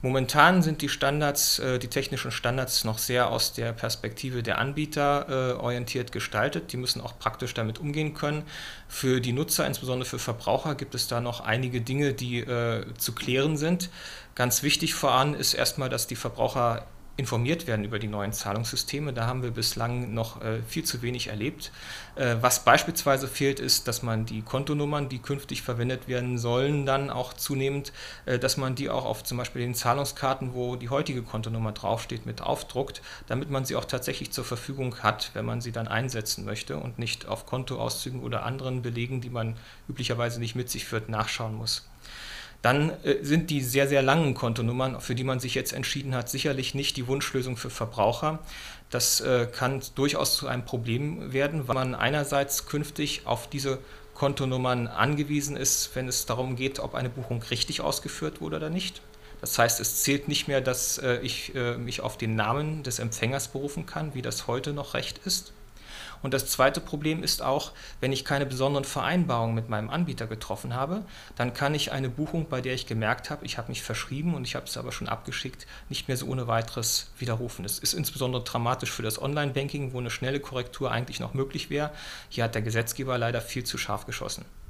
Momentan sind die Standards, die technischen Standards noch sehr aus der Perspektive der Anbieter orientiert gestaltet. Die müssen auch praktisch damit umgehen können. Für die Nutzer, insbesondere für Verbraucher, gibt es da noch einige Dinge, die zu klären sind. Ganz wichtig voran ist erstmal, dass die Verbraucher informiert werden über die neuen Zahlungssysteme. Da haben wir bislang noch viel zu wenig erlebt. Was beispielsweise fehlt, ist, dass man die Kontonummern, die künftig verwendet werden sollen, dann auch zunehmend, dass man die auch auf zum Beispiel den Zahlungskarten, wo die heutige Kontonummer draufsteht, mit aufdruckt, damit man sie auch tatsächlich zur Verfügung hat, wenn man sie dann einsetzen möchte und nicht auf Kontoauszügen oder anderen Belegen, die man üblicherweise nicht mit sich führt, nachschauen muss. Dann sind die sehr, sehr langen Kontonummern, für die man sich jetzt entschieden hat, sicherlich nicht die Wunschlösung für Verbraucher. Das kann durchaus zu einem Problem werden, weil man einerseits künftig auf diese Kontonummern angewiesen ist, wenn es darum geht, ob eine Buchung richtig ausgeführt wurde oder nicht. Das heißt, es zählt nicht mehr, dass ich mich auf den Namen des Empfängers berufen kann, wie das heute noch Recht ist. Und das zweite Problem ist auch, wenn ich keine besonderen Vereinbarungen mit meinem Anbieter getroffen habe, dann kann ich eine Buchung, bei der ich gemerkt habe, ich habe mich verschrieben und ich habe es aber schon abgeschickt, nicht mehr so ohne weiteres widerrufen. Das ist insbesondere dramatisch für das Online-Banking, wo eine schnelle Korrektur eigentlich noch möglich wäre. Hier hat der Gesetzgeber leider viel zu scharf geschossen.